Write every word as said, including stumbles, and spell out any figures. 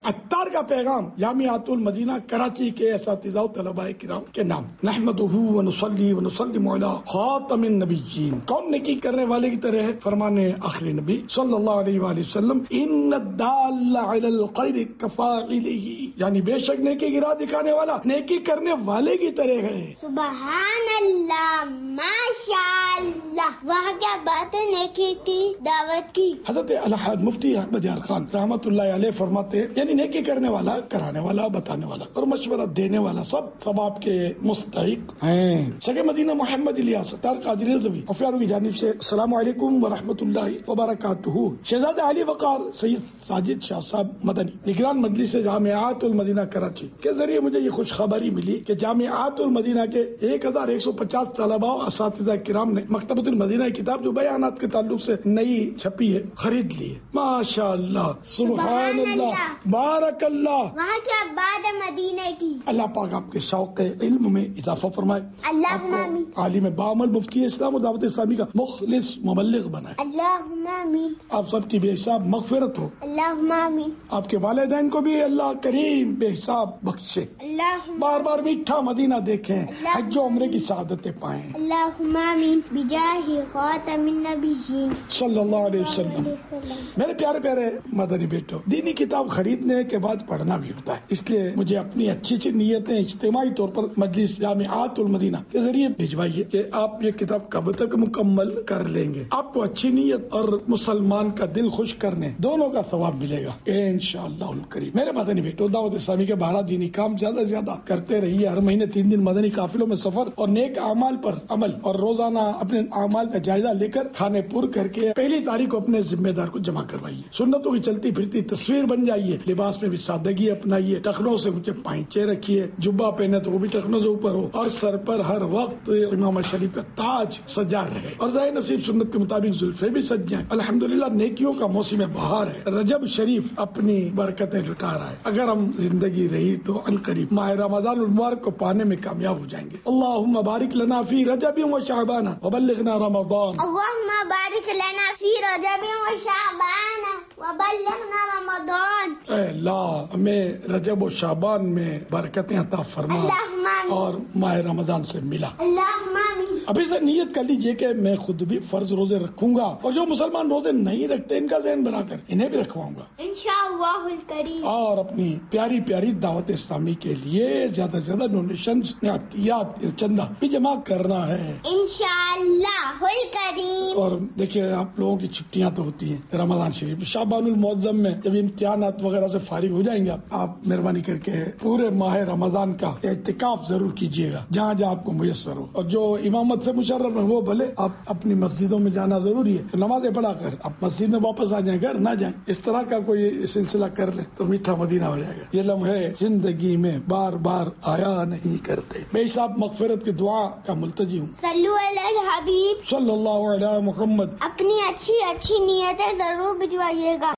اتار کا پیغام جامعۃ المدینہ کراچی کے اساتذہ و طلباء کرام کے نام۔ نحمدہ ونصلی ونسلم علی خاتم النبیین، کون نیکی کرنے والے کی طرح ہے؟ فرمانے آخری نبی صلی اللہ علیہ وآلہ وسلم، ان الدال علی الخیر کفاعلہ، یعنی بے شک نیکی کی راہ دکھانے والا نیکی کرنے والے کی طرح ہے۔ سبحان اللہ، ماشاء اللہ، وہاں کیا بات ہے نیکی کی دعوت کی۔ حضرت الحاج مفتی احمد یار خان رحمۃ اللہ علیہ فرماتے ہیں، یعنی نیکی کرنے والا، کرانے والا، بتانے والا اور مشورہ دینے والا سب ثواب کے مستحق ہیں۔ سگے مدینہ محمد الیاس ستار قادری رضوی افیاروں کی جانب سے السلام علیکم ورحمۃ اللہ وبرکاتہ۔ شہزاد علی وقار سید ساجد شاہ صاحب مدنی، نگران مجلس جامعۃ المدینہ کراچی کے ذریعے مجھے یہ خوشخبری ملی کہ جامعۃ المدینہ کے ایک ہزار ایک سو پچاس طلباء و اساتذہ کرام نے مکتبۃ المدینہ کتاب جو بیانات کے تعلق سے نئی چھپی ہے خرید لی ہے۔ ماشاء اللہ، سبحان اللہ، بارک اللہ، وہاں کیا بات ہے مدینے کی۔ اللہ پاک آپ کے شوق علم میں اضافہ فرمائے، اللہم آمین، عالم بعمل مفتی اسلام و دعوت اسلامی کا مخلص مبلغ بنائے، اللہم آمین، آپ سب کی بے حساب مغفرت ہو، اللہم آمین، آپ کے والدین کو بھی اللہ کریم بے حساب بخشے، اللہم بار بار میٹھا مدینہ دیکھیں، حج و عمرے کی سعادتیں پائیں، اللہم آمین، بجاہ خاتم النبیین صلی اللہ علیہ وسلم۔ میرے پیارے پیارے مدنی بیٹو، دینی کتاب خریدنے کے بعد پڑھنا بھی ہوتا ہے، اس لیے مجھے اپنی اچھی اچھی نیتیں اجتماعی طور پر مجلس جامعۃ المدینہ کے ذریعے بھجوائیے کہ آپ یہ کتاب کب تک مکمل کر لیں گے۔ آپ کو اچھی نیت اور مسلمان کا دل خوش کرنے دونوں کا ثواب ملے گا انشاءاللہ الکریم۔ میرے مدنی بیٹو، دعوت اسلامی کے بارہ دینی کام زیادہ سے زیادہ کرتے رہیے، ہر مہینے تین دن مدنی قافلوں میں سفر اور نیک اعمال پر عمل، اور روزانہ اپنے اعمال کا جائزہ لے کر کھانے پور کر کے پہلی تاریخ کو اپنے ذمہ دار کو جمع کروائیے، سنتوں کی چلتی پھرتی تصویر بن جائیے، لباس میں بھی سادگی اپنائیے، ٹخنوں سے اونچے پائچے رکھیے، جبہ پہنے تو وہ بھی ٹخنوں سے اوپر ہو، اور سر پر ہر وقت امام شریف کا تاج سجا رہے، اور ظاہر نصیب سنت کے مطابق زلفے بھی سج جائیں۔ الحمدللہ نیکیوں کا موسم بہار ہے، رجب شریف اپنی برکتیں لٹا رہا ہے، اگر ہم زندگی رہی تو عنقریب ماہ رمضان المبارک کو پانے میں کامیاب ہو جائیں گے۔ اللہم بارک لنا فی رجب و شعبان وبلغنا رمضان، اللہم بارک لنا فی رجب و شعبان وبلغنا رمضان۔ اے اللہ ہمیں رجب و شعبان میں برکتیں عطا فرما اللہم آمین، اور ماہ رمضان سے ملا۔ اللہم آمین۔ ابھی سے نیت کر لیجئے کہ میں خود بھی فرض روزے رکھوں گا، اور جو مسلمان روزے نہیں رکھتے ان کا ذہن بنا کر انہیں بھی رکھواؤں گا، انشاءاللہ الکریم۔ اور اپنی پیاری پیاری دعوت اسلامی کے لیے زیادہ سے زیادہ ڈونیشنز، عطیات، چندہ بھی جمع کرنا ہے انشاءاللہ الکریم۔ اور دیکھیے آپ لوگوں کی چھٹیاں تو ہوتی ہیں رمضان شریف، شعبان المعظم میں جب امتحانات وغیرہ سے فارغ ہو جائیں گے آپ مہربانی کر کے پورے ماہ رمضان کا اعتکاف ضرور کیجیے گا جہاں جہاں آپ کو میسر ہو، اور جو امامت سے مشرف ہے وہ بھلے آپ اپنی مسجدوں میں جانا ضروری ہے، نمازیں پڑھا کر آپ مسجد میں واپس آ جائیں، گھر نہ جائیں، اس طرح کا کوئی سلسلہ کر لیں تو میٹھا مدینہ ہو جائے گا۔ یہ لمحے زندگی میں بار بار آیا نہیں کرتے۔ میں صاحب مغفرت کی دعا کا ملتجی ہوں، صلو علی الحبیب، صلی اللہ علیہ محمد۔ اپنی اچھی اچھی نیتیں ضرور بھجوائیے گا۔